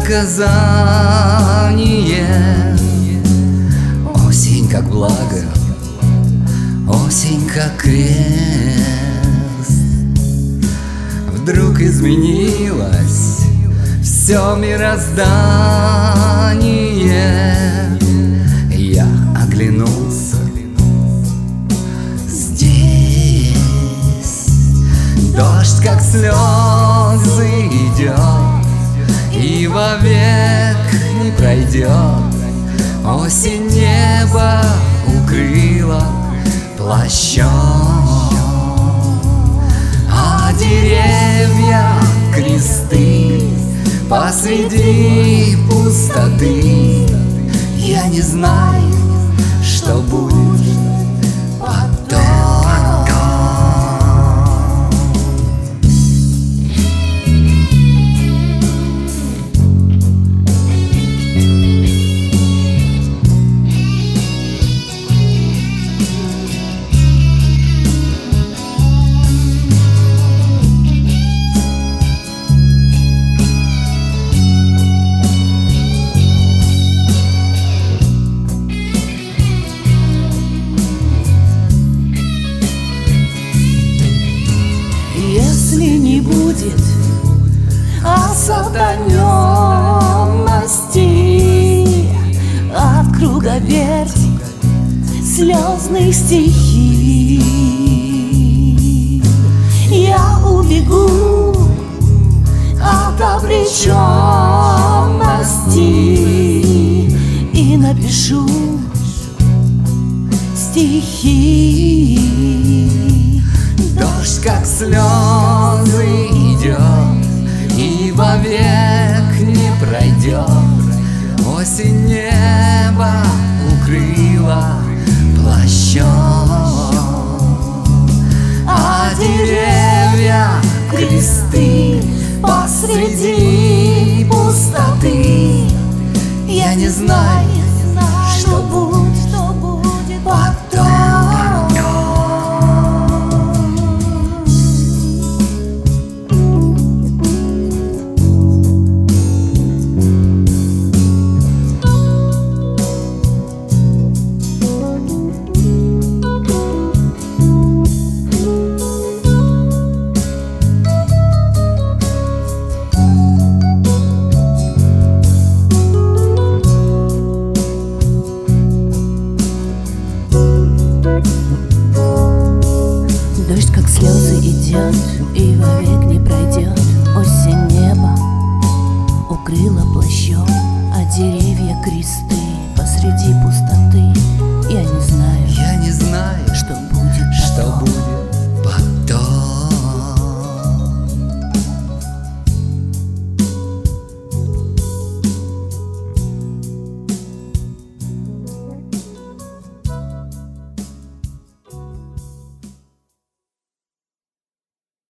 наказание. Осень как благо, осень как крест. Вдруг изменилось все мироздание. Я оглянулся, здесь дождь как слезы идет и вовек не пройдет. Осень небо укрыла плащом, а деревья кресты посреди пустоты. Я не знаю, что будет потом. Если не будет осатаненности от круговерти слезных стихий, я убегу от обреченности и напишу стихи. Дождь как слезы идет и вовек не пройдет. Осень небо укрыла плащом, а деревья кресты посреди пустоты. Я не знаю, что будет потом. Дождь как слезы идет и вовек